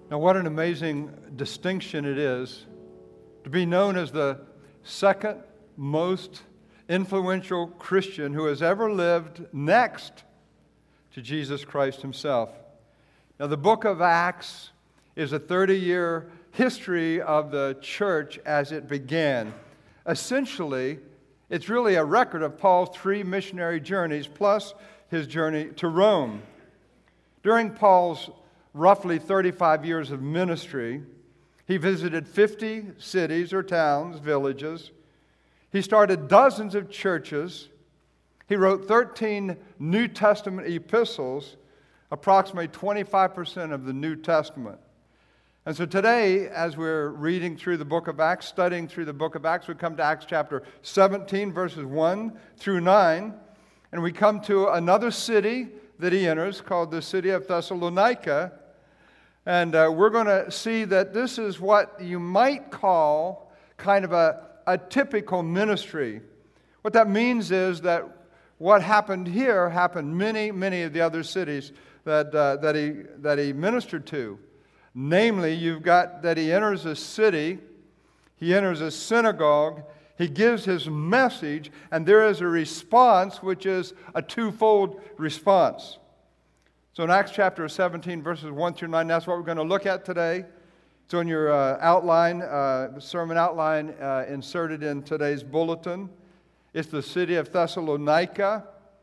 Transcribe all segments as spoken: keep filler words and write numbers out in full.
Now, what an amazing distinction it is to be known as the second most influential Christian who has ever lived next to Jesus Christ himself. Now, the book of Acts is a thirty-year history of the church as it began. Essentially, it's really a record of Paul's three missionary journeys plus his journey to Rome. During Paul's roughly thirty-five years of ministry, he visited fifty cities or towns, villages. He started dozens of churches. He wrote thirteen New Testament epistles, approximately twenty-five percent of the New Testament. And so today, as we're reading through the book of Acts, studying through the book of Acts, we come to Acts chapter seventeen, verses one through nine, and we come to another city that he enters called the city of Thessalonica. And uh, we're going to see that this is what you might call kind of a, a typical ministry. What that means is that what happened here happened many, many of the other cities that, uh, that, he, that he ministered to. Namely, you've got that he enters a city, he enters a synagogue, he gives his message, and there is a response which is a twofold response. So in Acts chapter seventeen, verses one through nine, that's what we're going to look at today. It's on your uh, outline, uh, sermon outline uh, inserted in today's bulletin. It's the city of Thessalonica.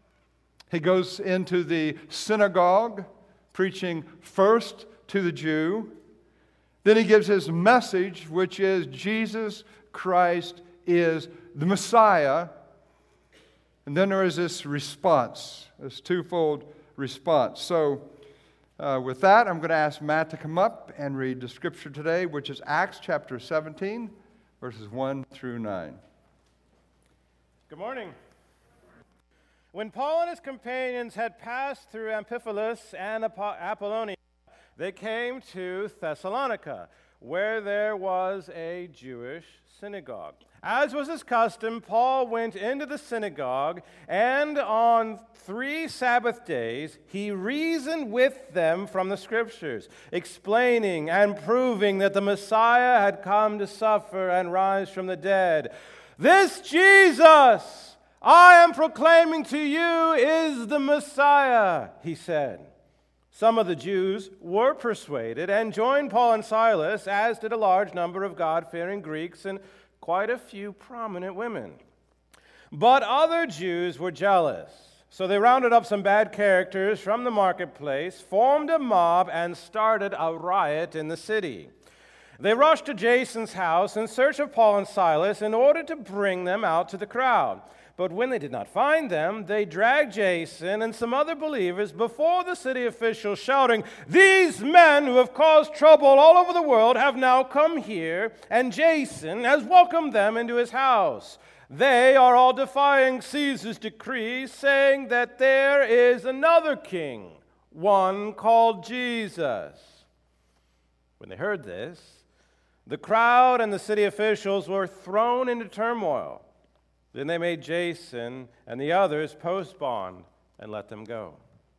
He goes into the synagogue, preaching first to the Jew. Then he gives his message, which is Jesus Christ is the Messiah. And then there is this response, this twofold response. So uh, with that, I'm going to ask Matt to come up and read the scripture today, which is Acts chapter seventeen, verses one through nine. Good morning. When Paul and his companions had passed through Amphipolis and Apollonia, they came to Thessalonica, where there was a Jewish synagogue. As was his custom, Paul went into the synagogue, and on three Sabbath days he reasoned with them from the Scriptures, explaining and proving that the Messiah had come to suffer and rise from the dead. This Jesus I am proclaiming to you is the Messiah, he said. Some of the Jews were persuaded and joined Paul and Silas, as did a large number of God-fearing Greeks and quite a few prominent women. But other Jews were jealous, so they rounded up some bad characters from the marketplace, formed a mob, and started a riot in the city. They rushed to Jason's house in search of Paul and Silas in order to bring them out to the crowd. But when they did not find them, they dragged Jason and some other believers before the city officials, shouting, "These men who have caused trouble all over the world have now come here, and Jason has welcomed them into his house. They are all defying Caesar's decree, saying that there is another king, one called Jesus." When they heard this, the crowd and the city officials were thrown into turmoil. Then they made Jason and the others post bond and let them go.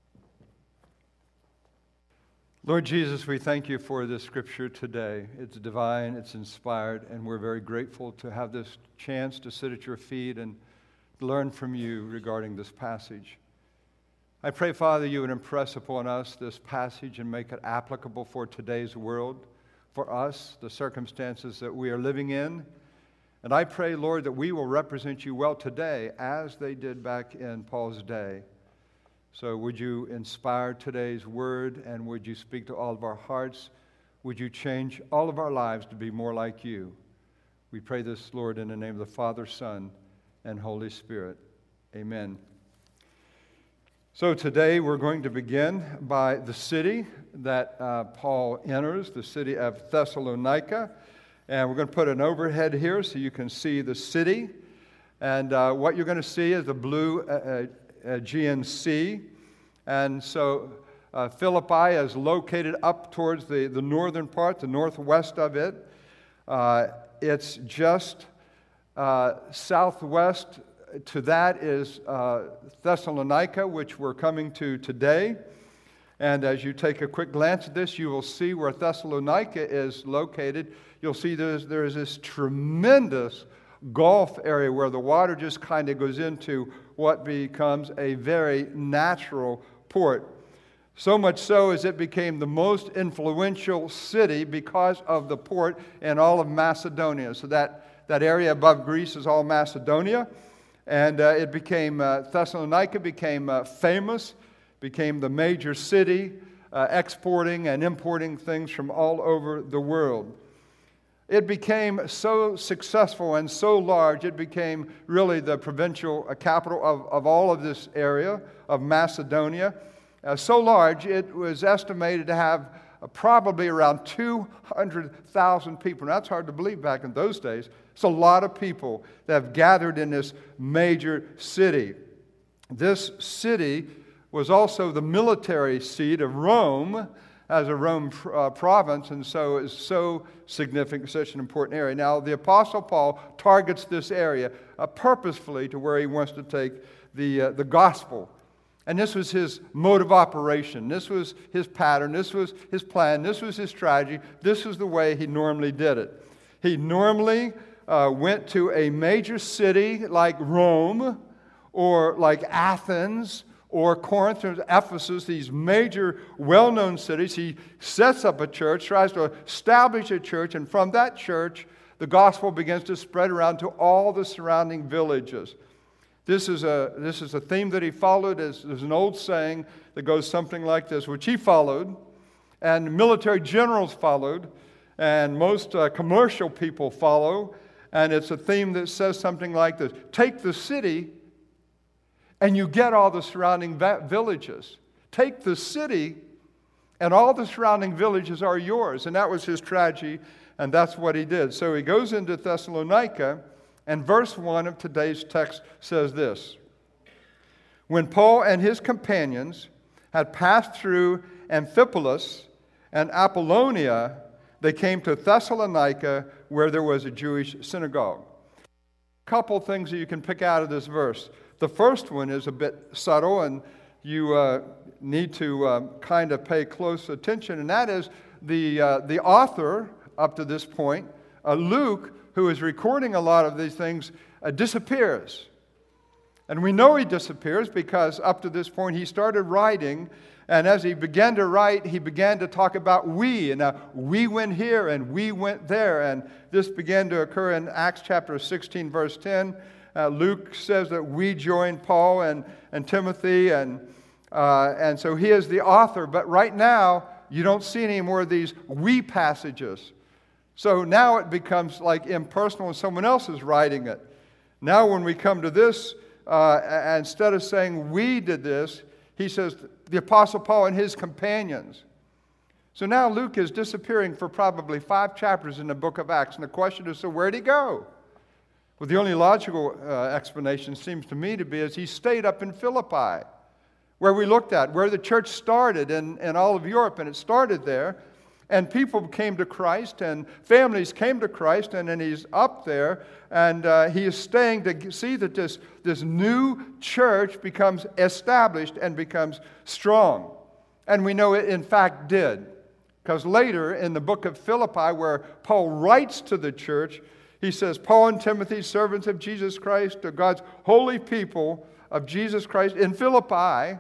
Lord Jesus, we thank you for this scripture today. It's divine, it's inspired, and we're very grateful to have this chance to sit at your feet and learn from you regarding this passage. I pray, Father, you would impress upon us this passage and make it applicable for today's world, for us, the circumstances that we are living in. And I pray, Lord, that we will represent you well today as they did back in Paul's day. So would you inspire today's word, and would you speak to all of our hearts? Would you change all of our lives to be more like you? We pray this, Lord, in the name of the Father, Son, and Holy Spirit. Amen. So today we're going to begin by the city that uh, Paul enters, the city of Thessalonica. And we're going to put an overhead here so you can see the city. And uh, what you're going to see is the blue uh, Aegean Sea. And so uh, Philippi is located up towards the, the northern part, the northwest of it. Uh, it's just uh, southwest to that is uh, Thessalonica, which we're coming to today. And as you take a quick glance at this, you will see where Thessalonica is located. You'll see there's, there's this tremendous Gulf area where the water just kind of goes into what becomes a very natural port. So much so as it became the most influential city because of the port in all of Macedonia. So that, that area above Greece is all Macedonia. And uh, it became, uh, Thessalonica became uh, famous, became the major city, uh, exporting and importing things from all over the world. It became so successful and so large, it became really the provincial capital of, of all of this area of Macedonia. Uh, so large, it was estimated to have uh, probably around two hundred thousand people. Now, that's hard to believe back in those days. It's a lot of people that have gathered in this major city. This city was also the military seat of Rome as a Rome uh, province, and so it's so significant, such an important area. Now, the Apostle Paul targets this area uh, purposefully to where he wants to take the, uh, the gospel. And this was his mode of operation. This was his pattern. This was his plan. This was his strategy. This was the way he normally did it. He normally uh, went to a major city like Rome or like Athens or Corinth or Ephesus, these major well-known cities. He sets up a church, tries to establish a church, and from that church, the gospel begins to spread around to all the surrounding villages. This is a, this is a theme that he followed. There's, there's an old saying that goes something like this, which he followed, and military generals followed, and most uh, commercial people follow, and it's a theme that says something like this: take the city, and you get all the surrounding va- villages. Take the city, and all the surrounding villages are yours. And that was his strategy, and that's what he did. So he goes into Thessalonica, and verse one of today's text says this: when Paul and his companions had passed through Amphipolis and Apollonia, they came to Thessalonica, where there was a Jewish synagogue. A couple things that you can pick out of this verse. The first one is a bit subtle, and you uh, need to um, kind of pay close attention, and that is the, uh, the author, up to this point, uh, Luke, who is recording a lot of these things, uh, disappears. And we know he disappears because up to this point he started writing, and as he began to write, he began to talk about we, and uh, we went here and we went there, and this began to occur in Acts chapter sixteen, verse ten. Uh, Luke says that we joined Paul and, and Timothy, and, uh, and so he is the author, but right now you don't see any more of these we passages. So now it becomes like impersonal and someone else is writing it. Now when we come to this, uh, instead of saying we did this, he says the Apostle Paul and his companions. So now Luke is disappearing for probably five chapters in the book of Acts. And the question is, so where'd he go? Well, the only logical uh, explanation seems to me to be is he stayed up in Philippi, where we looked at, where the church started in, in all of Europe, and it started there. And people came to Christ, and families came to Christ, and then he's up there, and uh, he is staying to see that this, this new church becomes established and becomes strong. And we know it, in fact, did. Because later in the book of Philippi, where Paul writes to the church, he says, Paul and Timothy, servants of Jesus Christ, to God's holy people of Jesus Christ in Philippi,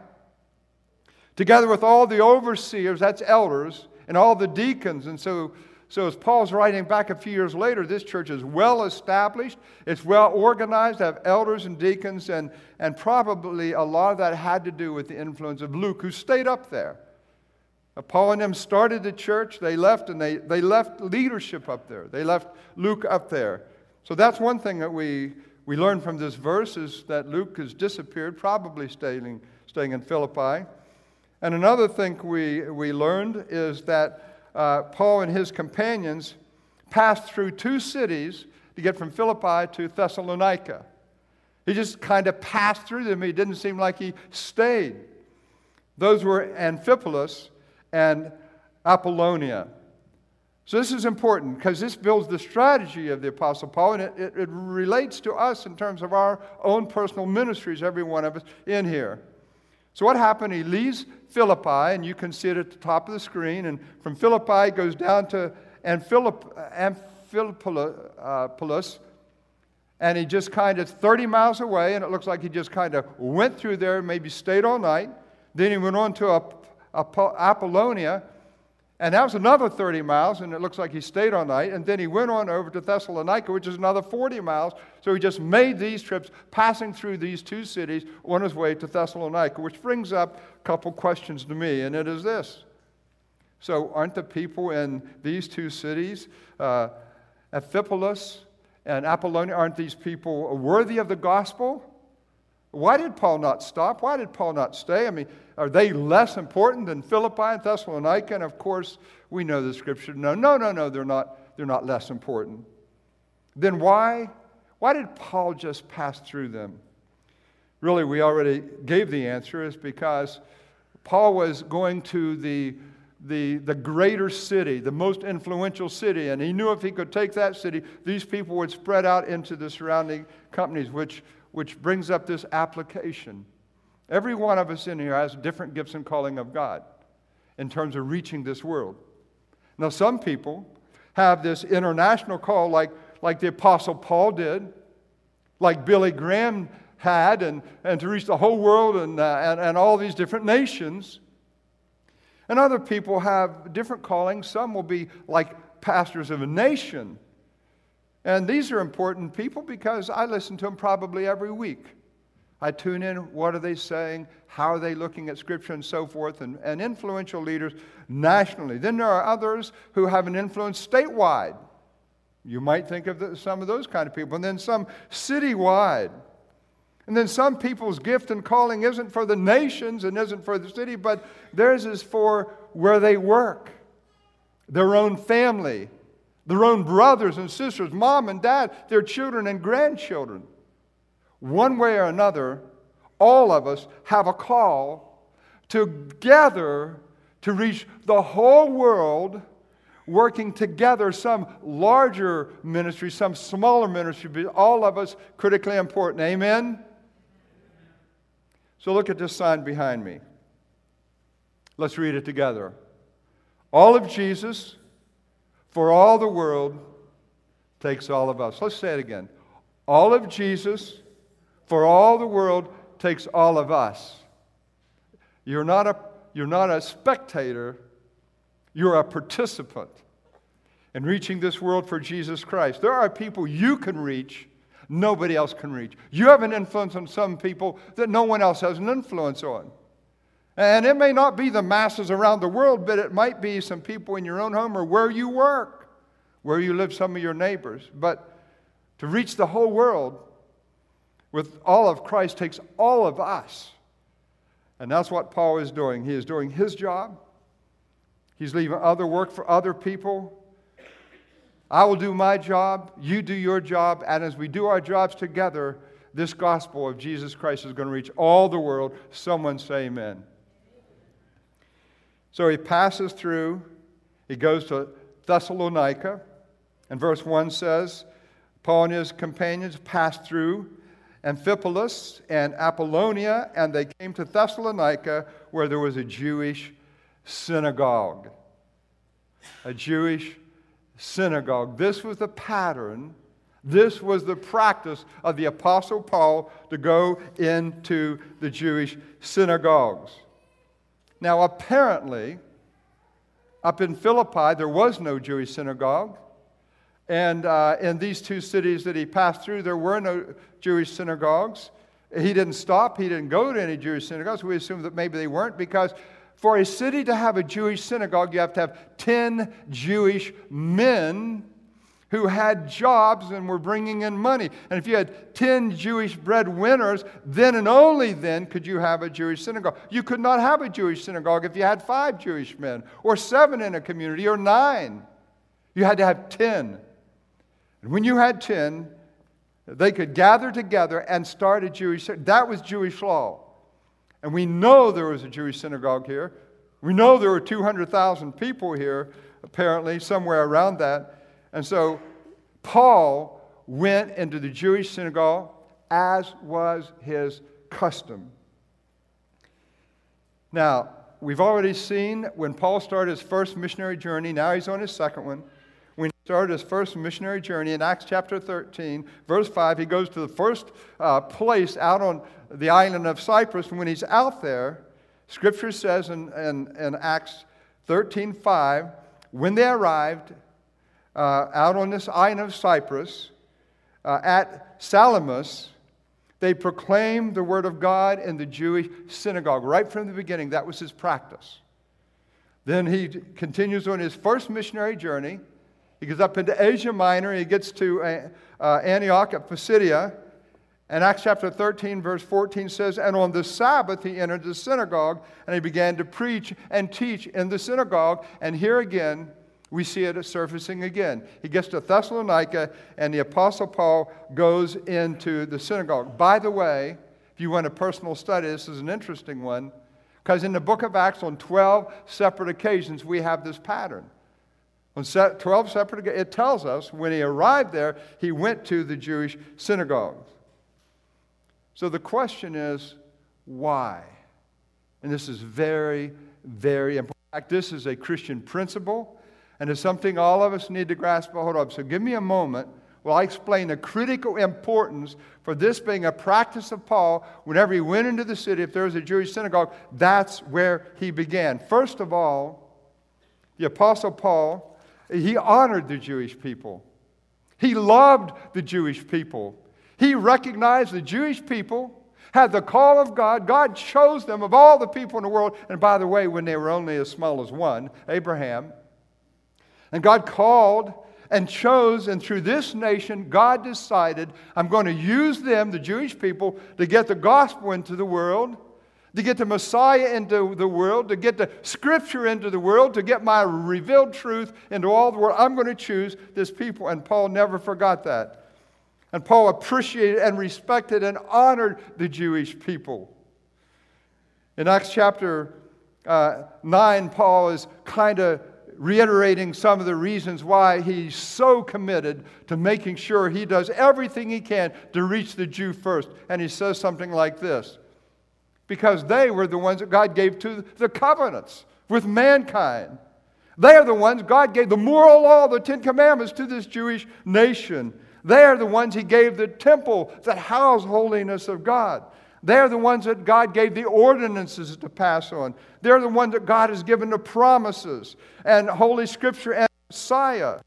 together with all the overseers, that's elders, and all the deacons. And so, so as Paul's writing back a few years later, this church is well established, it's well organized, they have elders and deacons, and, and probably a lot of that had to do with the influence of Luke, who stayed up there. Paul and them started the church, they left, and they, they left leadership up there. They left Luke up there. So that's one thing that we, we learn from this verse, is that Luke has disappeared, probably staying, staying in Philippi. And another thing we, we learned is that uh, Paul and his companions passed through two cities to get from Philippi to Thessalonica. He just kind of passed through them. He didn't seem like he stayed. Those were Amphipolis and Apollonia. So this is important because this builds the strategy of the Apostle Paul, and it, it, it relates to us in terms of our own personal ministries, every one of us in here. So what happened? He leaves Philippi, and you can see it at the top of the screen. And from Philippi, he goes down to Amphipolis, and he just kind of thirty miles away, and it looks like he just kind of went through there, maybe stayed all night. Then he went on to Apollonia, and that was another thirty miles, and it looks like he stayed all night. And then he went on over to Thessalonica, which is another forty miles. So he just made these trips, passing through these two cities on his way to Thessalonica, which brings up a couple questions to me, and it is this. So aren't the people in these two cities, uh, Amphipolis and Apollonia, aren't these people worthy of the gospel? Why did Paul not stop? Why did Paul not stay? I mean, are they less important than Philippi and Thessalonica? And of course, we know the scripture. No, no, no, no, they're not, they're not less important. Then why, why did Paul just pass through them? Really, we already gave the answer. Is because Paul was going to the The, the greater city, the most influential city. And he knew if he could take that city, these people would spread out into the surrounding companies, which, which brings up this application. Every one of us in here has different gifts and calling of God in terms of reaching this world. Now, some people have this international call like, like the Apostle Paul did, like Billy Graham had, and, and to reach the whole world and, uh, and, and all these different nations. And other people have different callings. Some will be like pastors of a nation. And these are important people because I listen to them probably every week. I tune in, what are they saying? How are they looking at Scripture and so forth? And, and influential leaders nationally. Then there are others who have an influence statewide. You might think of the, some of those kind of people. And then some citywide. And then some people's gift and calling isn't for the nations and isn't for the city, but theirs is for where they work, their own family, their own brothers and sisters, mom and dad, their children and grandchildren. One way or another, all of us have a call together to reach the whole world, working together, some larger ministry, some smaller ministry, but all of us critically important. Amen? So look at this sign behind me. Let's read it together. All of Jesus for all the world takes all of us. Let's say it again. All of Jesus for all the world takes all of us. You're not a, you're not a spectator. You're a participant in reaching this world for Jesus Christ. There are people you can reach nobody else can reach. You have an influence on some people that no one else has an influence on. And it may not be the masses around the world, but it might be some people in your own home or where you work, where you live, some of your neighbors. But to reach the whole world with all of Christ takes all of us. And that's what Paul is doing. He is doing his job. He's leaving other work for other people. I will do my job, you do your job, and as we do our jobs together, this gospel of Jesus Christ is going to reach all the world. Someone say amen. So he passes through, he goes to Thessalonica, and verse one says, Paul and his companions passed through Amphipolis and Apollonia, and they came to Thessalonica, where there was a Jewish synagogue. A Jewish synagogue. This was the pattern, this was the practice of the Apostle Paul to go into the Jewish synagogues. Now, apparently, up in Philippi, there was no Jewish synagogue. And uh, in these two cities that he passed through, there were no Jewish synagogues. He didn't stop. He didn't go to any Jewish synagogues. We assume that maybe they weren't, because for a city to have a Jewish synagogue, you have to have ten Jewish men who had jobs and were bringing in money. And if you had ten Jewish breadwinners, then and only then could you have a Jewish synagogue. You could not have a Jewish synagogue if you had five Jewish men, or seven in a community, or nine. You had to have ten. And when you had ten, they could gather together and start a Jewish synagogue. That was Jewish law. And we know there was a Jewish synagogue here. We know there were two hundred thousand people here, apparently, somewhere around that. And so Paul went into the Jewish synagogue, as was his custom. Now, we've already seen when Paul started his first missionary journey, now he's on his second one. When he started his first missionary journey in Acts chapter thirteen, verse five, he goes to the first uh, place out on the island of Cyprus. And when he's out there, Scripture says in, in, in Acts thirteen five, when they arrived uh, out on this island of Cyprus, uh, at Salamis, they proclaimed the word of God in the Jewish synagogue. Right from the beginning, that was his practice. Then he continues on his first missionary journey. He goes up into Asia Minor. He gets to uh, Antioch of Pisidia. And Acts chapter thirteen, verse fourteen says, and on the Sabbath he entered the synagogue, and he began to preach and teach in the synagogue. And here again, we see it surfacing again. He gets to Thessalonica, and the Apostle Paul goes into the synagogue. By the way, if you want a personal study, this is an interesting one, because in the book of Acts, on twelve separate occasions, we have this pattern. On twelve separate occasions, it tells us when he arrived there, he went to the Jewish synagogues. So the question is, why? And this is very, very important. In fact, this is a Christian principle, and it's something all of us need to grasp a hold of. So give me a moment while I explain the critical importance for this being a practice of Paul. Whenever he went into the city, if there was a Jewish synagogue, that's where he began. First of all, the Apostle Paul, he honored the Jewish people. He loved the Jewish people. He recognized the Jewish people had the call of God. God chose them of all the people in the world. And by the way, when they were only as small as one, Abraham. And God called and chose, and through this nation, God decided, I'm going to use them, the Jewish people, to get the gospel into the world, to get the Messiah into the world, to get the Scripture into the world, to get my revealed truth into all the world. I'm going to choose this people. And Paul never forgot that. And Paul appreciated and respected and honored the Jewish people. In Acts chapter uh, nine, Paul is kind of reiterating some of the reasons why he's so committed to making sure he does everything he can to reach the Jew first. And he says something like this: because they were the ones that God gave to the covenants with mankind. They are the ones God gave the moral law, the Ten Commandments, to this Jewish nation. They are the ones He gave the temple that housed holiness of God. They are the ones that God gave the ordinances to pass on. They're the ones that God has given the promises and Holy Scripture and Messiah.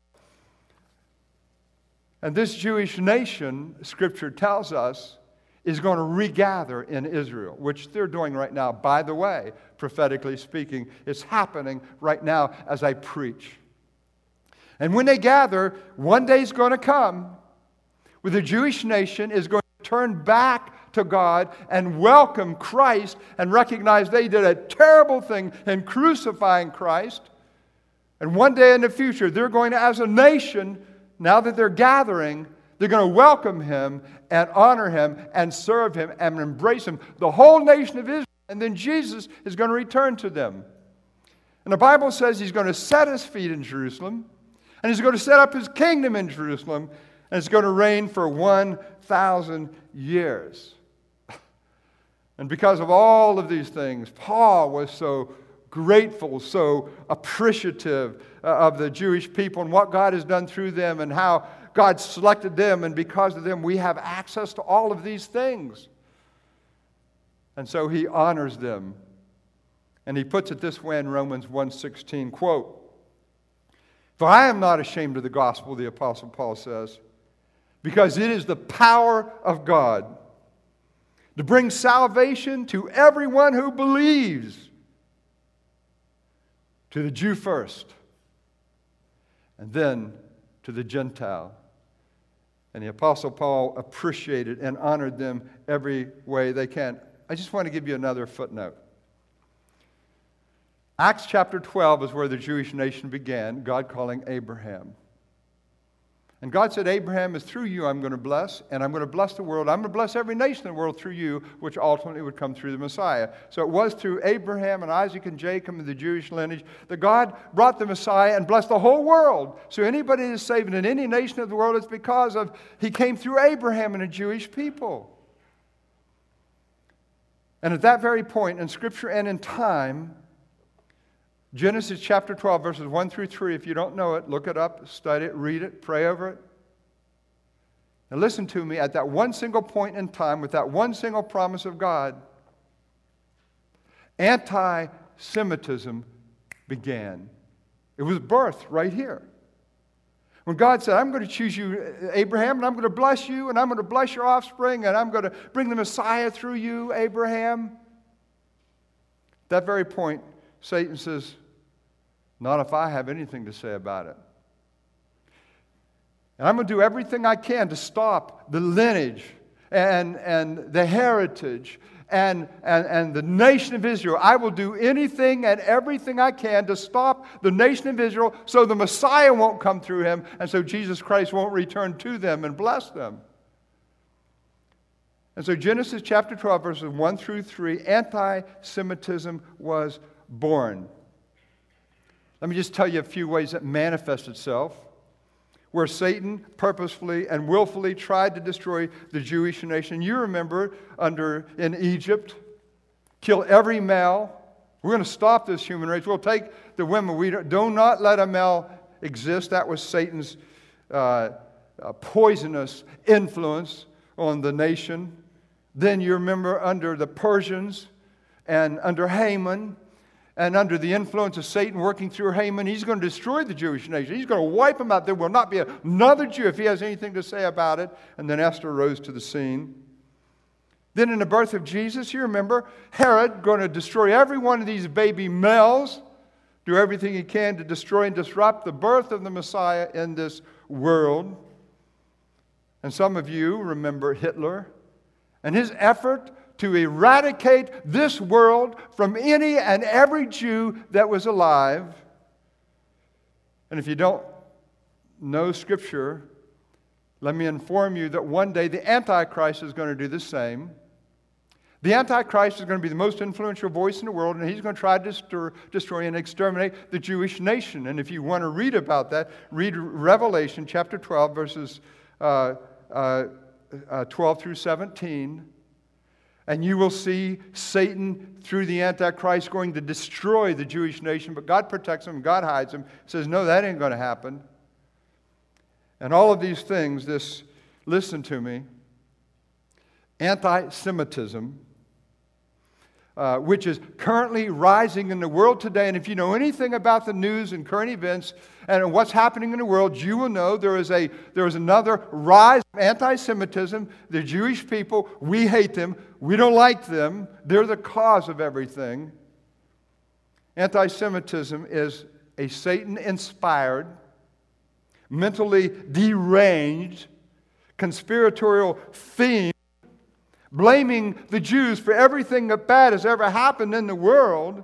And this Jewish nation, Scripture tells us, is going to regather in Israel, which they're doing right now. By the way, prophetically speaking, it's happening right now as I preach. And when they gather, one day is going to come where the Jewish nation is going to turn back to God and welcome Christ and recognize they did a terrible thing in crucifying Christ. And one day in the future, they're going to, as a nation, now that they're gathering, they're going to welcome Him and honor Him and serve Him and embrace Him, the whole nation of Israel. And then Jesus is going to return to them. And the Bible says He's going to set His feet in Jerusalem, and He's going to set up His kingdom in Jerusalem, and it's going to reign for one thousand years. And because of all of these things, Paul was so grateful, so appreciative of the Jewish people and what God has done through them and how God selected them, and because of them we have access to all of these things. And so he honors them. And he puts it this way in Romans one sixteen, quote, "For I am not ashamed of the gospel," the Apostle Paul says, "because it is the power of God to bring salvation to everyone who believes, to the Jew first, and then to the Gentile." And the Apostle Paul appreciated and honored them every way they can. I just want to give you another footnote. Acts chapter twelve is where the Jewish nation began, God calling Abraham. And God said, Abraham, is through you I'm going to bless, and I'm going to bless the world. I'm going to bless every nation in the world through you, which ultimately would come through the Messiah. So it was through Abraham and Isaac and Jacob and the Jewish lineage that God brought the Messiah and blessed the whole world. So anybody that is saved in any nation of the world, it's because of He came through Abraham and the Jewish people. And at that very point in Scripture and in time, Genesis chapter twelve, verses one through three, if you don't know it, look it up, study it, read it, pray over it. Now listen to me, at that one single point in time, with that one single promise of God, anti-Semitism began. It was birthed right here. When God said, I'm going to choose you, Abraham, and I'm going to bless you, and I'm going to bless your offspring, and I'm going to bring the Messiah through you, Abraham. At that very point, Satan says, not if I have anything to say about it. And I'm going to do everything I can to stop the lineage and, and the heritage and, and, and the nation of Israel. I will do anything and everything I can to stop the nation of Israel so the Messiah won't come through him and so Jesus Christ won't return to them and bless them. And so Genesis chapter twelve, verses one through three, anti-Semitism was born. Let me just tell you a few ways it manifests itself, where Satan purposefully and willfully tried to destroy the Jewish nation. You remember under in Egypt, kill every male. We're going to stop this human race. We'll take the women. We don't, do not let a male exist. That was Satan's uh, uh, poisonous influence on the nation. Then you remember under the Persians and under Haman, and under the influence of Satan working through Haman, he's going to destroy the Jewish nation. He's going to wipe them out. There will not be another Jew if he has anything to say about it. And then Esther rose to the scene. Then in the birth of Jesus, you remember, Herod going to destroy every one of these baby males, do everything he can to destroy and disrupt the birth of the Messiah in this world. And some of you remember Hitler and his effort to eradicate this world from any and every Jew that was alive. And if you don't know Scripture, let me inform you that one day the Antichrist is going to do the same. The Antichrist is going to be the most influential voice in the world, and he's going to try to destroy, destroy and exterminate the Jewish nation. And if you want to read about that, read Revelation chapter twelve, verses uh, uh, uh, twelve through seventeen. And you will see Satan, through the Antichrist, going to destroy the Jewish nation. But God protects him, God hides him. Says, no, that ain't going to happen. And all of these things, this, listen to me, anti-Semitism, uh, which is currently rising in the world today. And if you know anything about the news and current events and what's happening in the world, you will know there is a there is another rise of anti-Semitism. The Jewish people, we hate them. We don't like them. They're the cause of everything. Anti-Semitism is a Satan-inspired, mentally deranged, conspiratorial theme blaming the Jews for everything that bad has ever happened in the world.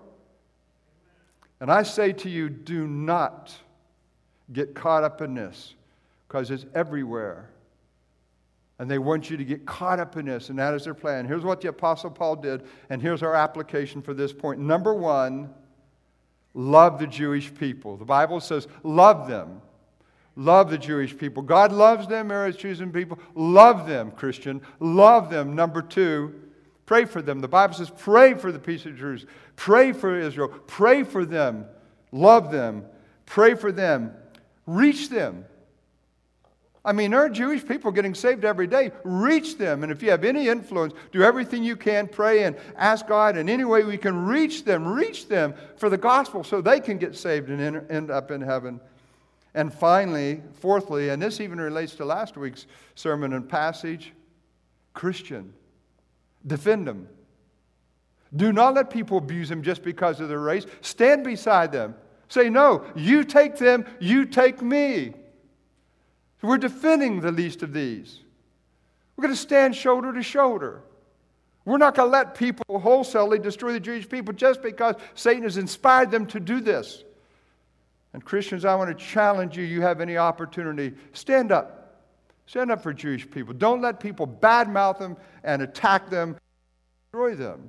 And I say to you, do not get caught up in this, because it's everywhere. And they want you to get caught up in this, and that is their plan. Here's what the Apostle Paul did, and here's our application for this point. Number one, love the Jewish people. The Bible says, love them. Love the Jewish people. God loves them, or his chosen people. Love them, Christian. Love them. Number two, pray for them. The Bible says, pray for the peace of Jerusalem. Pray for Israel. Pray for them. Love them. Pray for them. Reach them. I mean, there are Jewish people getting saved every day. Reach them. And if you have any influence, do everything you can. Pray and ask God in any way we can reach them. Reach them for the gospel so they can get saved and end up in heaven. And finally, fourthly, and this even relates to last week's sermon and passage, Christian, defend them. Do not let people abuse them just because of their race. Stand beside them. Say, no, you take them, you take me. We're defending the least of these. We're going to stand shoulder to shoulder. We're not going to let people wholesalely destroy the Jewish people just because Satan has inspired them to do this. And Christians, I want to challenge you, you have any opportunity, stand up. Stand up for Jewish people. Don't let people badmouth them and attack them, destroy them.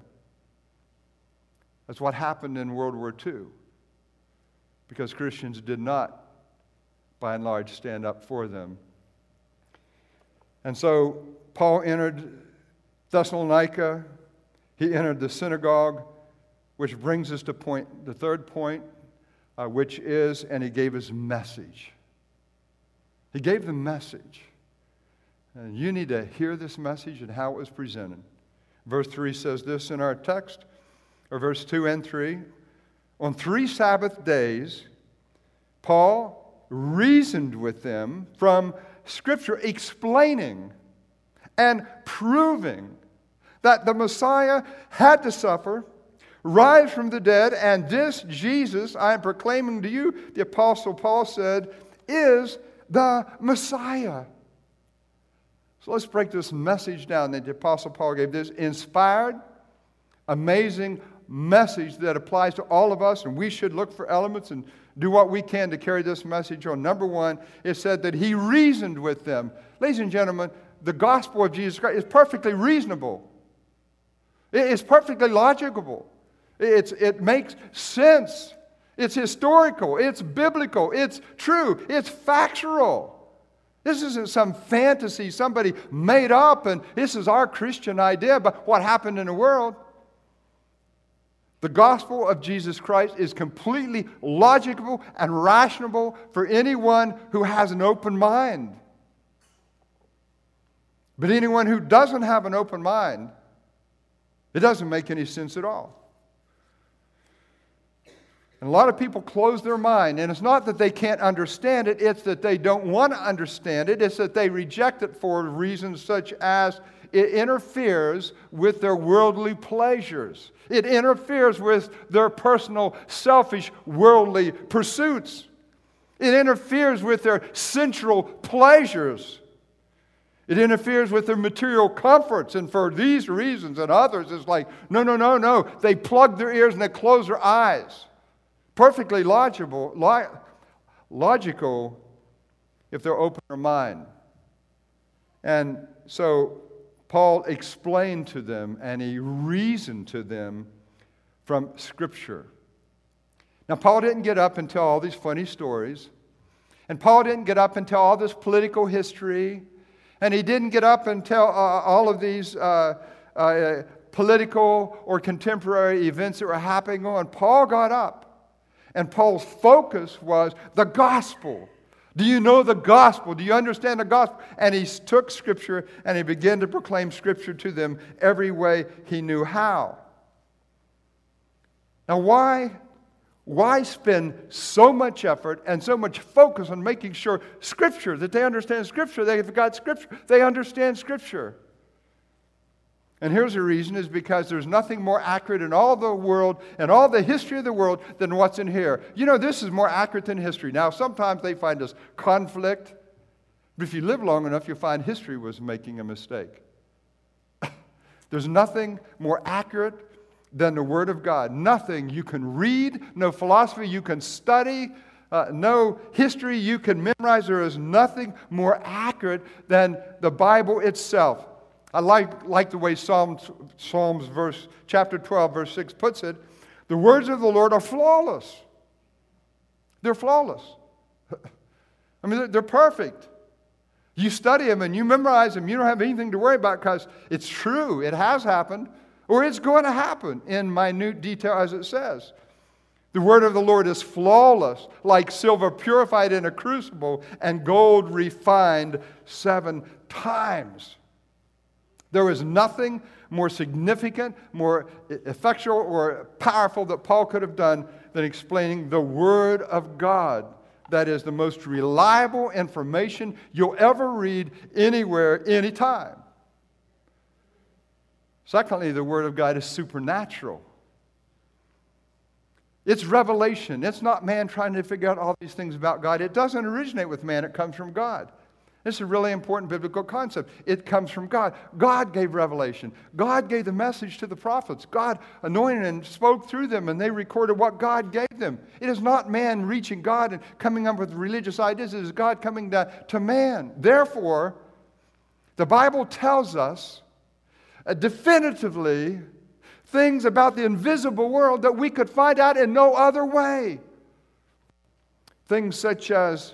That's what happened in World War Two. Because Christians did not, by and large, stand up for them. And so Paul entered Thessalonica. He entered the synagogue, which brings us to point, the third point, uh, which is, and he gave his message. He gave the message. And you need to hear this message and how it was presented. Verse three says this in our text, or verse two and three. On three Sabbath days, Paul reasoned with them from Scripture, explaining and proving that the Messiah had to suffer, rise from the dead, and this Jesus I am proclaiming to you, the Apostle Paul said, is the Messiah. So let's break this message down that the Apostle Paul gave, this inspired, amazing message that applies to all of us, and we should look for elements and do what we can to carry this message on. Number one, it said that he reasoned with them. Ladies and gentlemen, the gospel of Jesus Christ is perfectly reasonable. It's perfectly logical. It's, it makes sense. It's historical. It's biblical. It's true. It's factual. This isn't some fantasy somebody made up, and this is our Christian idea about what happened in the world. The gospel of Jesus Christ is completely logical and rational for anyone who has an open mind. But anyone who doesn't have an open mind, it doesn't make any sense at all. And a lot of people close their mind, and it's not that they can't understand it, it's that they don't want to understand it. It's that they reject it for reasons such as it interferes with their worldly pleasures. It interferes with their personal, selfish, worldly pursuits. It interferes with their sensual pleasures. It interferes with their material comforts. And for these reasons and others, it's like, no, no, no, no. They plug their ears and they close their eyes. Perfectly logical, lo- logical if they're open their mind. And so Paul explained to them and he reasoned to them from Scripture. Now, Paul didn't get up and tell all these funny stories. And Paul didn't get up and tell all this political history. And he didn't get up and tell uh, all of these uh, uh, political or contemporary events that were happening on. Paul got up. And Paul's focus was the gospel. Do you know the gospel? Do you understand the gospel? And he took Scripture and he began to proclaim Scripture to them every way he knew how. Now, why, why spend so much effort and so much focus on making sure Scripture, that they understand Scripture, they've got Scripture, they understand Scripture? And here's the reason, is because there's nothing more accurate in all the world and all the history of the world than what's in here. You know, this is more accurate than history. Now, sometimes they find us conflict, but if you live long enough, you'll find history was making a mistake. There's nothing more accurate than the Word of God. Nothing you can read, no philosophy you can study, uh, no history you can memorize. There is nothing more accurate than the Bible itself. I like, like the way Psalms, Psalms verse, chapter twelve, verse six puts it. The words of the Lord are flawless. They're flawless. I mean, they're, they're perfect. You study them and you memorize them. You don't have anything to worry about because it's true. It has happened, or it's going to happen in minute detail as it says. The word of the Lord is flawless, like silver purified in a crucible and gold refined seven times. There is nothing more significant, more effectual, or powerful that Paul could have done than explaining the Word of God. That is the most reliable information you'll ever read anywhere, anytime. Secondly, the Word of God is supernatural. It's revelation. It's not man trying to figure out all these things about God. It doesn't originate with man. It comes from God. This is a really important biblical concept. It comes from God. God gave revelation. God gave the message to the prophets. God anointed and spoke through them, and they recorded what God gave them. It is not man reaching God and coming up with religious ideas. It is God coming to, to man. Therefore, the Bible tells us uh, definitively things about the invisible world that we could find out in no other way. Things such as,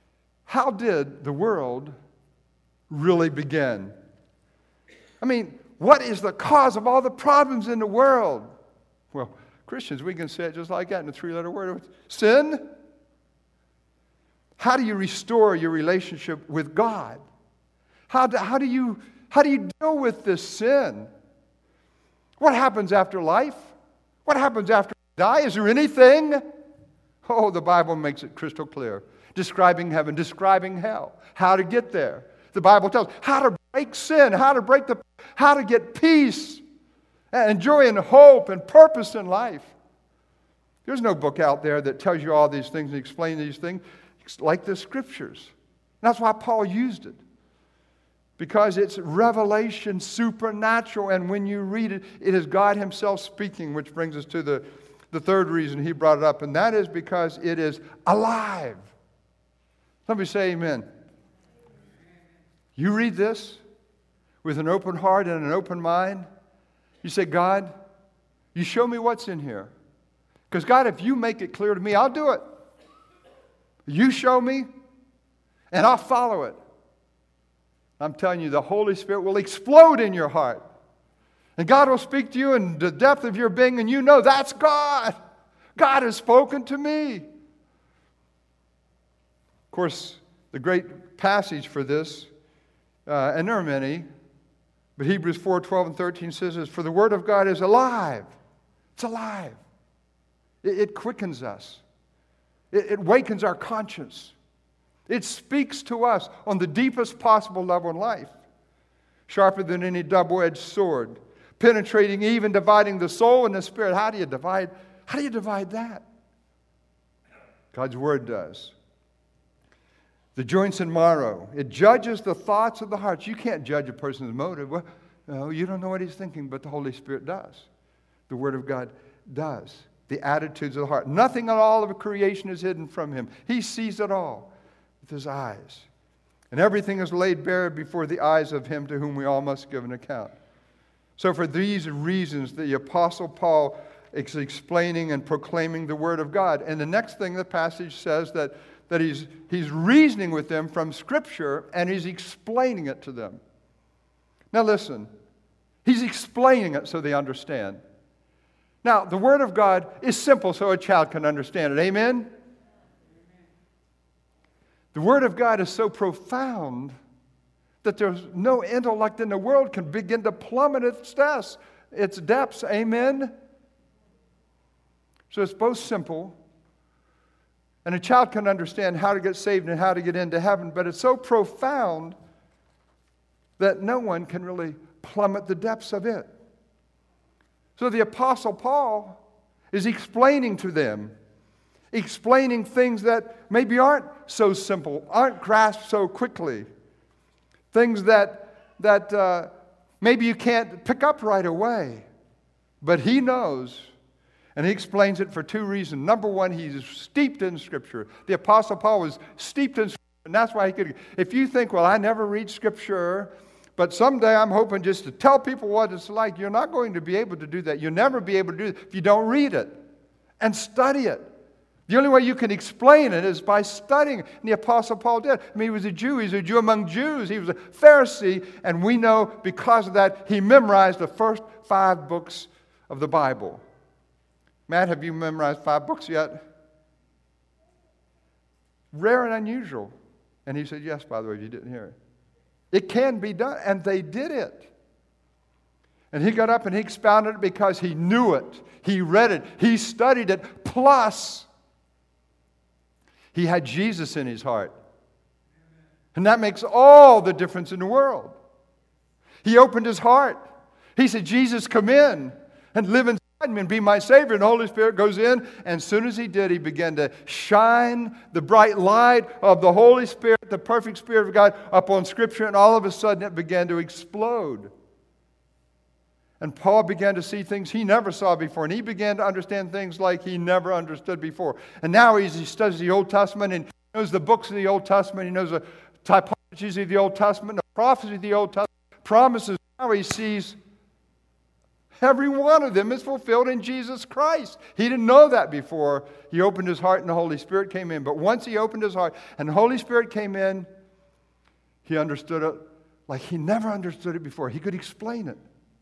how did the world really begin? I mean, what is the cause of all the problems in the world? Well, Christians, we can say it just like that in a three-letter word. Sin. How do you restore your relationship with God? How do, how do you, how do you deal with this sin? What happens after life? What happens after we die? Is there anything? Oh, the Bible makes it crystal clear. Describing heaven, describing hell, how to get there. The Bible tells how to break sin, how to break the, how to get peace and joy and hope and purpose in life. There's no book out there that tells you all these things and explains these things like the Scriptures. And that's why Paul used it. Because it's revelation, supernatural, and when you read it, it is God Himself speaking, which brings us to the, the third reason he brought it up, and that is because it is alive. Let me say amen. You read this with an open heart and an open mind. You say, God, you show me what's in here. Because God, if you make it clear to me, I'll do it. You show me, and I'll follow it. I'm telling you, the Holy Spirit will explode in your heart. And God will speak to you in the depth of your being, and you know that's God. God has spoken to me. Of course, the great passage for this, uh, and there are many, but Hebrews four, twelve, and thirteen says this, for the Word of God is alive. It's alive. It, it quickens us. It, it wakens our conscience. It speaks to us on the deepest possible level in life. Sharper than any double-edged sword. Penetrating, even dividing the soul and the spirit. How do you divide? How do you divide that? God's Word does. The joints and marrow. It judges the thoughts of the heart. You can't judge a person's motive. Well, no, you don't know what he's thinking, but the Holy Spirit does. The Word of God does. The attitudes of the heart. Nothing in all of creation is hidden from Him. He sees it all with His eyes. And everything is laid bare before the eyes of Him to whom we all must give an account. So for these reasons, the Apostle Paul is explaining and proclaiming the Word of God. And the next thing the passage says that, that he's, he's reasoning with them from Scripture and he's explaining it to them. Now listen, he's explaining it so they understand. Now, the Word of God is simple so a child can understand it. Amen? The Word of God is so profound that there's no intellect in the world can begin to plummet its depths. Its depths. Amen? So it's both simple, and a child can understand how to get saved and how to get into heaven, but it's so profound that no one can really plummet the depths of it. So the Apostle Paul is explaining to them, explaining things that maybe aren't so simple, aren't grasped so quickly, things that, that uh, maybe you can't pick up right away. But he knows, and he explains it for two reasons. Number one, he's steeped in Scripture. The Apostle Paul was steeped in Scripture, and that's why he could. If you think, well, I never read Scripture, but someday I'm hoping just to tell people what it's like, you're not going to be able to do that. You'll never be able to do it if you don't read it and study it. The only way you can explain it is by studying it. And the Apostle Paul did. I mean, he was a Jew. He was a Jew among Jews. He was a Pharisee. And we know because of that, he memorized the first five books of the Bible. Matt, have you memorized five books yet? Rare and unusual. And he said, yes, by the way, if you didn't hear it. It can be done. And they did it. And he got up and he expounded it because he knew it. He read it. He studied it. Plus, he had Jesus in his heart. And that makes all the difference in the world. He opened his heart. He said, Jesus, come in and live inside me and be my Savior. And the Holy Spirit goes in. And as soon as he did, he began to shine the bright light of the Holy Spirit, the perfect Spirit of God, upon Scripture. And all of a sudden, it began to explode. And Paul began to see things he never saw before. And he began to understand things like he never understood before. And now he's, he studies the Old Testament and knows the books of the Old Testament. He knows the typologies of the Old Testament, the prophecies of the Old Testament, promises. Now he sees every one of them is fulfilled in Jesus Christ. He didn't know that before. He opened his heart and the Holy Spirit came in. But once he opened his heart and the Holy Spirit came in, he understood it like he never understood it before. He could explain it.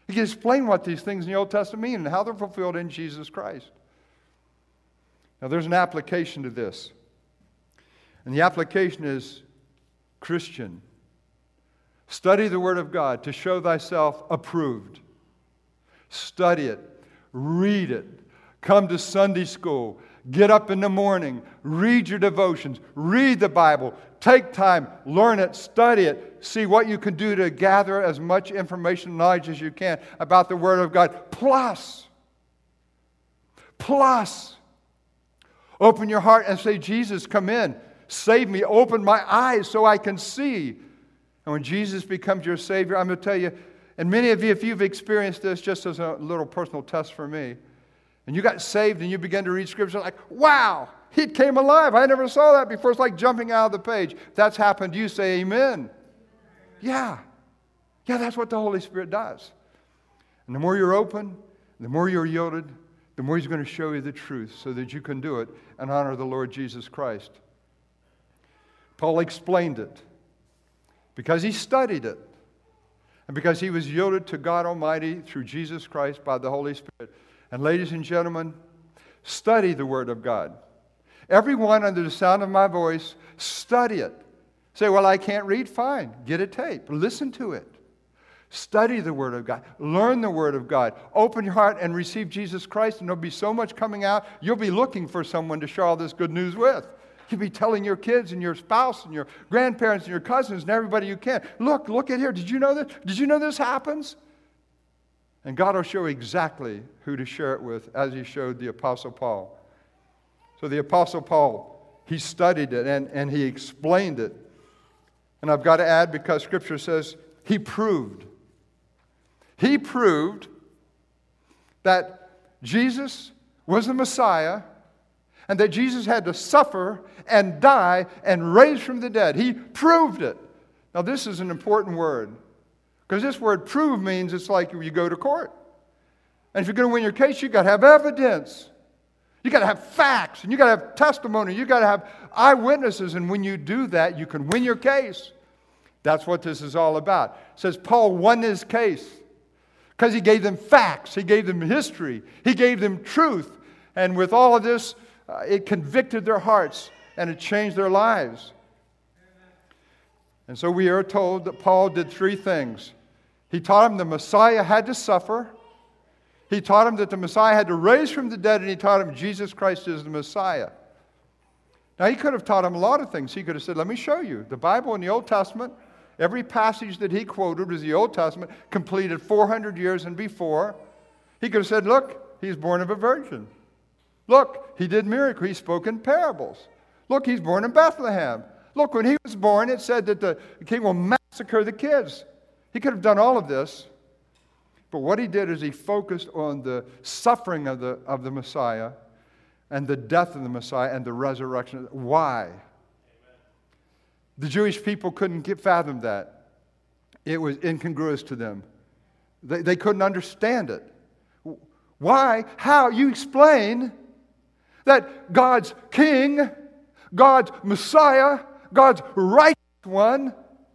He can explain what these things in the Old Testament mean and how they're fulfilled in Jesus Christ. Now, there's an application to this. And the application is, Christian, study the Word of God to show thyself approved. Study it. Read it. Come to Sunday school. Get up in the morning. Read your devotions. Read the Bible. Take time. Learn it. Study it. See what you can do to gather as much information and knowledge as you can about the Word of God. Plus, plus, open your heart and say, Jesus, come in. Save me. Open my eyes so I can see. And when Jesus becomes your Savior, I'm going to tell you, and many of you, if you've experienced this, just as a little personal test for me, and you got saved and you began to read Scripture like, wow, He came alive. I never saw that before. It's like jumping out of the page. If that's happened to you, say amen. Yeah. Yeah, that's what the Holy Spirit does. And the more you're open, the more you're yielded, the more He's going to show you the truth so that you can do it and honor the Lord Jesus Christ. Paul explained it because he studied it and because he was yielded to God Almighty through Jesus Christ by the Holy Spirit. And ladies and gentlemen, study the Word of God. Everyone under the sound of my voice, study it. Say, well, I can't read. Fine. Get a tape. Listen to it. Study the Word of God. Learn the Word of God. Open your heart and receive Jesus Christ, and there'll be so much coming out, you'll be looking for someone to share all this good news with. You'll be telling your kids and your spouse and your grandparents and your cousins and everybody you can, look, look at here. Did you know this? Did you know this happens? And God will show exactly who to share it with, as He showed the Apostle Paul. So the Apostle Paul, he studied it and, and he explained it. And I've got to add, because Scripture says he proved. He proved that Jesus was the Messiah and that Jesus had to suffer and die and raise from the dead. He proved it. Now this is an important word, because this word prove means it's like you go to court. And if you're going to win your case, you've got to have evidence. You've got to have facts, and you've got to have testimony. You've got to have eyewitnesses, and when you do that, you can win your case. That's what this is all about. It says Paul won his case because he gave them facts. He gave them history. He gave them truth. And with all of this, uh, it convicted their hearts, and it changed their lives. And so we are told that Paul did three things. He taught them the Messiah had to suffer. He taught them that the Messiah had to raise from the dead, and he taught them Jesus Christ is the Messiah. Now, he could have taught them a lot of things. He could have said, let me show you. The Bible in the Old Testament, every passage that he quoted was the Old Testament, completed four hundred years and before. He could have said, look, he's born of a virgin. Look, he did miracles. He spoke in parables. Look, he's born in Bethlehem. Look, when he was born, it said that the king will massacre the kids. He could have done all of this. But what he did is he focused on the suffering of the, of the Messiah and the death of the Messiah and the resurrection. Why? Amen. The Jewish people couldn't get, fathom that. It was incongruous to them. They, they couldn't understand it. Why? How? You explain that God's king, God's Messiah, God's righteous one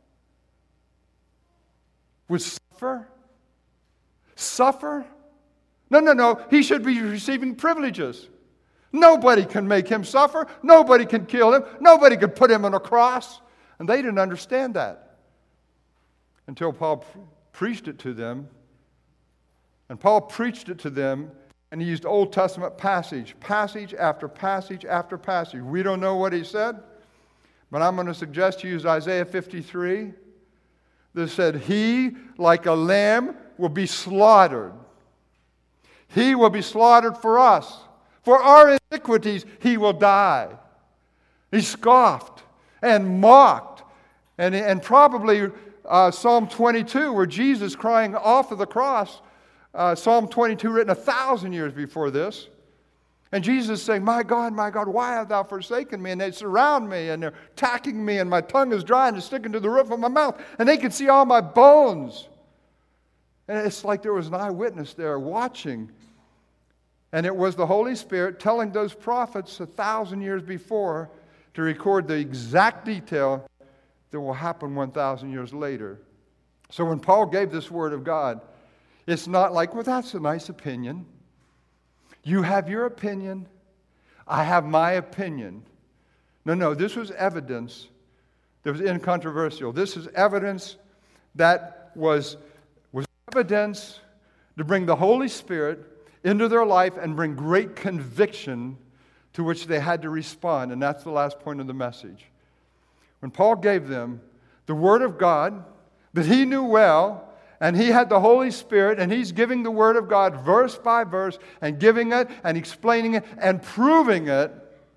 would suffer? Suffer? No, no, no. He should be receiving privileges. Nobody can make him suffer. Nobody can kill him. Nobody can put him on a cross. And they didn't understand that until Paul pre- preached it to them. And Paul preached it to them, and he used Old Testament passage, passage after passage after passage. We don't know what he said, but I'm going to suggest to use Isaiah fifty-three. That said, he, like a lamb, will be slaughtered. He will be slaughtered for us. For our iniquities, he will die. He scoffed and mocked. And, and probably uh, Psalm twenty-two, where Jesus crying off of the cross, uh, Psalm twenty-two written a thousand years before this. And Jesus is saying, my God, my God, why have thou forsaken me? And they surround me, and they're attacking me, and my tongue is dry, and it's sticking to the roof of my mouth, and they can see all my bones. And it's like there was an eyewitness there watching. And it was the Holy Spirit telling those prophets a thousand years before to record the exact detail that will happen one thousand years later. So when Paul gave this word of God, It's not like, well, that's a nice opinion. You have your opinion. I have my opinion. No, no, this was evidence that was incontroversial. This is evidence that was, was evidence to bring the Holy Spirit into their life and bring great conviction to which they had to respond. And that's the last point of the message. When Paul gave them the Word of God that he knew well, and he had the Holy Spirit, and he's giving the Word of God verse by verse, and giving it, and explaining it, and proving it,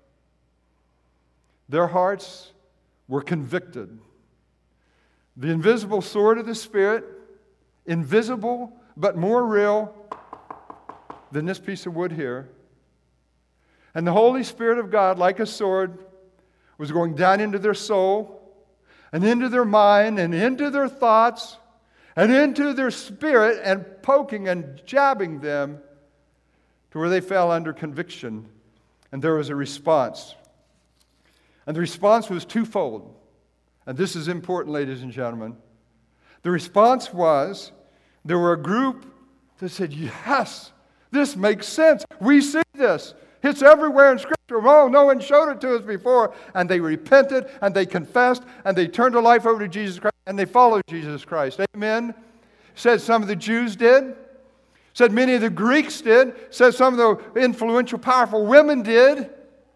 their hearts were convicted. The invisible sword of the Spirit, invisible but more real than this piece of wood here. And the Holy Spirit of God, like a sword, was going down into their soul, and into their mind, and into their thoughts, and into their spirit, and poking and jabbing them to where they fell under conviction. And there was a response. And the response was twofold. And this is important, ladies and gentlemen. The response was, there were a group that said, yes, this makes sense. We see this. It's everywhere in Scripture. Oh, no one showed it to us before. And they repented, and they confessed, and they turned their life over to Jesus Christ, and they followed Jesus Christ. Amen? Said some of the Jews did. Said many of the Greeks did. Said some of the influential, powerful women did.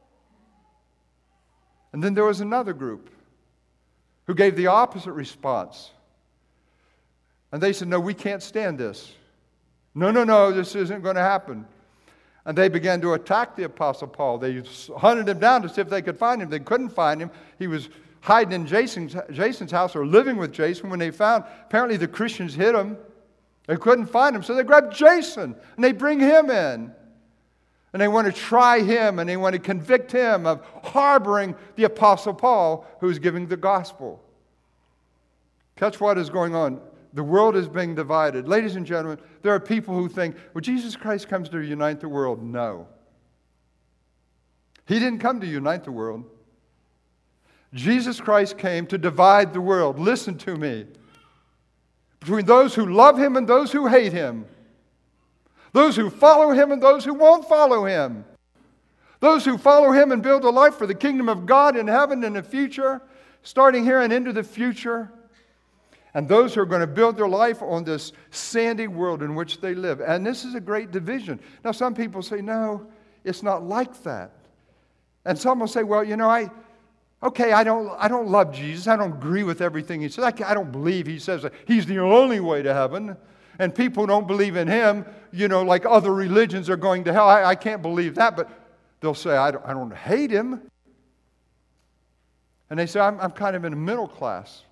And then there was another group who gave the opposite response. And they said, no, we can't stand this. No, no, no, this isn't going to happen. And they began to attack the Apostle Paul. They hunted him down to see if they could find him. They couldn't find him. He was hiding in Jason's, Jason's house or living with Jason. When they found, apparently the Christians hid him. They couldn't find him, so they grabbed Jason and they bring him in. And they want to try him, and they want to convict him of harboring the Apostle Paul, who is giving the gospel. Catch what is going on. The world is being divided. Ladies and gentlemen, there are people who think, well, Jesus Christ comes to unite the world. No. He didn't come to unite the world. Jesus Christ came to divide the world. Listen to me. Between those who love Him and those who hate Him. Those who follow Him and those who won't follow Him. Those who follow Him and build a life for the kingdom of God in heaven in the future, starting here and into the future. And those who are going to build their life on this sandy world in which they live. And this is a great division. Now, some people say, no, it's not like that. And some will say, well, you know, I, okay, I don't, I don't love Jesus. I don't agree with everything He says. I, I don't believe He says that He's the only way to heaven. And people don't believe in Him, you know, like other religions are going to hell. I, I can't believe that. But they'll say, I don't, I don't hate Him. And they say, I'm, I'm kind of in the middle class.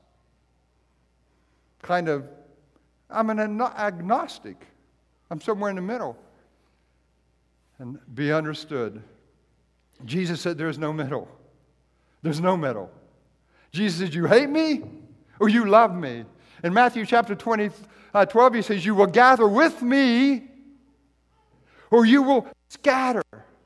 Kind of, I'm an agnostic. I'm somewhere in the middle. And be understood. Jesus said there's no middle. There's no middle. Jesus said, you hate me or you love me. In Matthew chapter twenty, uh, twelve, He says, you will gather with me or you will scatter.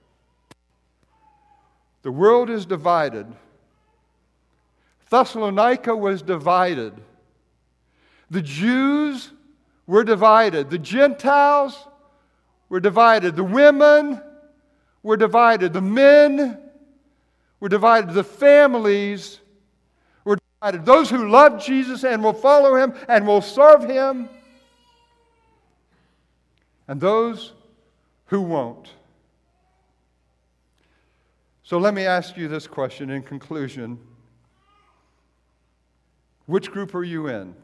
The world is divided. Thessalonica was divided. The Jews were divided. The Gentiles were divided. The women were divided. The men were divided. The families were divided. Those who love Jesus and will follow Him and will serve Him, and those who won't. So let me ask you this question in conclusion. Which group are you in?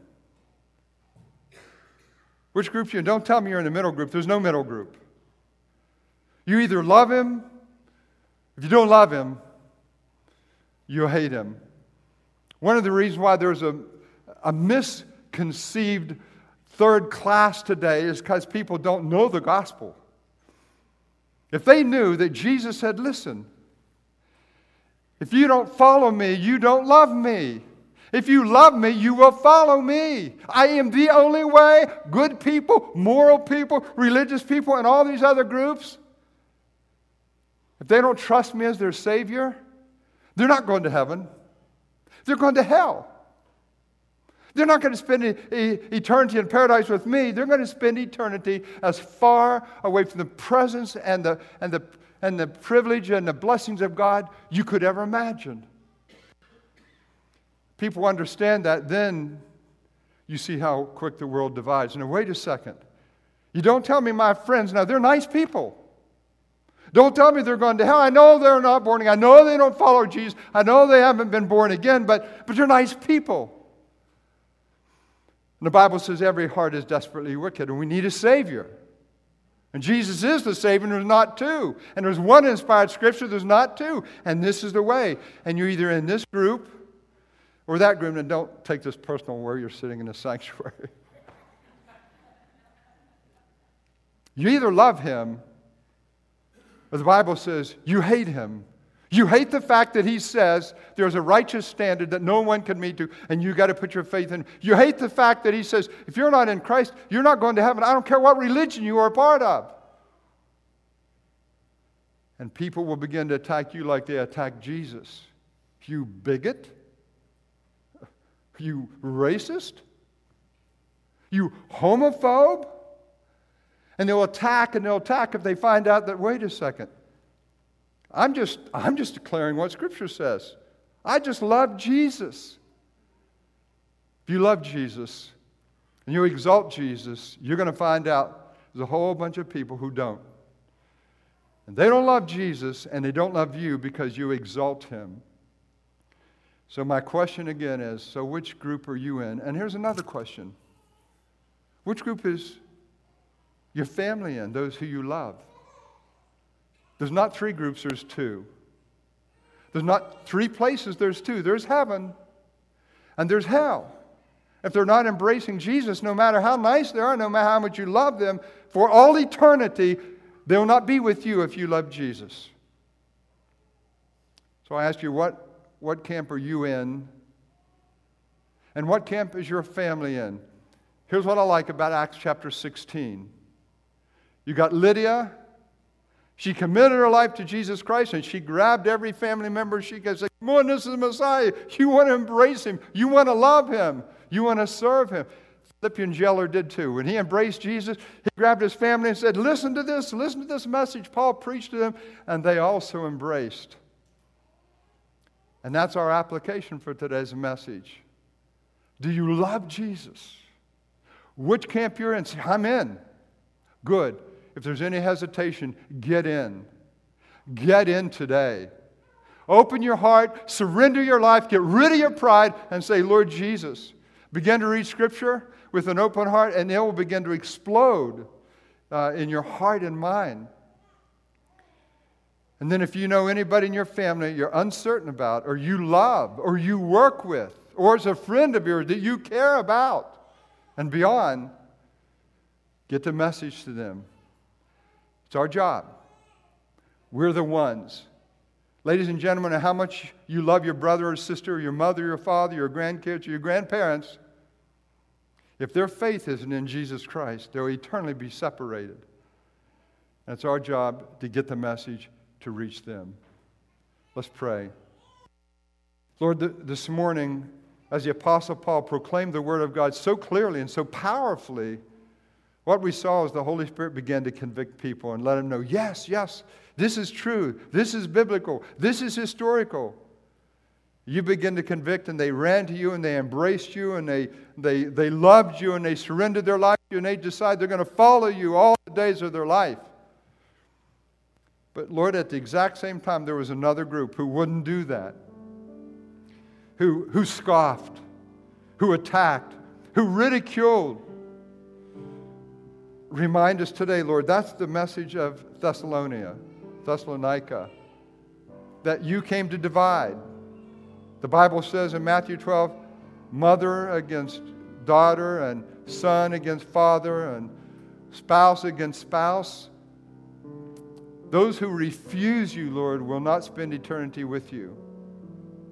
Which group are you in? Don't tell me you're in the middle group. There's no middle group. You either love Him. If you don't love Him, you'll hate Him. One of the reasons why there's a, a misconceived third class today is because people don't know the gospel. If they knew that Jesus said, listen, if you don't follow me, you don't love me. If you love me, you will follow me. I am the only way. Good people, moral people, religious people, and all these other groups, if they don't trust me as their Savior, they're not going to heaven. They're going to hell. They're not going to spend e- e- eternity in paradise with me. They're going to spend eternity as far away from the presence and the, and the, and the privilege and the blessings of God you could ever imagine. People understand that, then you see how quick the world divides. Now, wait a second. You don't tell me my friends, now they're nice people. Don't tell me they're going to hell. I know they're not born again. I know they don't follow Jesus. I know they haven't been born again, but, but they're nice people. And the Bible says every heart is desperately wicked, and we need a Savior. And Jesus is the Savior, and there's not two. And there's one inspired Scripture, there's not two. And this is the way. And you're either in this group or that group, and don't take this personal where you're sitting in the sanctuary. You either love Him, or the Bible says you hate Him. You hate the fact that He says there's a righteous standard that no one can meet to, and you got to put your faith in. You hate the fact that He says if you're not in Christ, you're not going to heaven. I don't care what religion you are a part of. And people will begin to attack you like they attack Jesus. You bigot. You racist. You homophobe. And they'll attack and they'll attack if they find out that, wait a second, I'm just, I'm just declaring what Scripture says. I just love Jesus. If you love Jesus and you exalt Jesus, you're going to find out there's a whole bunch of people who don't. And they don't love Jesus and they don't love you because you exalt Him. So my question again is, so which group are you in? And here's another question. Which group is your family in, those who you love? There's not three groups, there's two. There's not three places, there's two. There's heaven and there's hell. If they're not embracing Jesus, no matter how nice they are, no matter how much you love them, for all eternity, they will not be with you if you love Jesus. So I ask you, what, what camp are you in? And what camp is your family in? Here's what I like about Acts chapter sixteen. You got Lydia. She committed her life to Jesus Christ, and she grabbed every family member she could say, come on, this is the Messiah. You want to embrace Him. You want to love Him. You want to serve Him. Philippian jailer did too. When he embraced Jesus, he grabbed his family and said, listen to this. Listen to this message Paul preached to them, and they also embraced. And that's our application for today's message. Do you love Jesus? Which camp you're in? Say, I'm in. Good. If there's any hesitation, get in. Get in today. Open your heart, surrender your life, get rid of your pride, and say, Lord Jesus. Begin to read Scripture with an open heart, and it will begin to explode uh, in your heart and mind. And then if you know anybody in your family you're uncertain about, or you love, or you work with, or is a friend of yours that you care about, and beyond, get the message to them. It's our job. We're the ones. Ladies and gentlemen, how much you love your brother or sister, or your mother, your father, your grandkids, or your grandparents, if their faith isn't in Jesus Christ, they'll eternally be separated. And it's our job to get the message to reach them. Let's pray. Lord, th- this morning, as the Apostle Paul proclaimed the Word of God so clearly and so powerfully, what we saw is the Holy Spirit began to convict people and let them know, yes, yes, this is true. This is biblical. This is historical. You begin to convict, and they ran to you, and they embraced you, and they, they, they loved you, and they surrendered their life to you, and they decide they're going to follow you all the days of their life. But Lord, at the exact same time, there was another group who wouldn't do that, who, who scoffed, who attacked, who ridiculed. Remind us today, Lord, that's the message of Thessalonica, Thessalonica, that you came to divide. The Bible says in Matthew twelve, mother against daughter, and son against father, and spouse against spouse. Those who refuse you, Lord, will not spend eternity with you.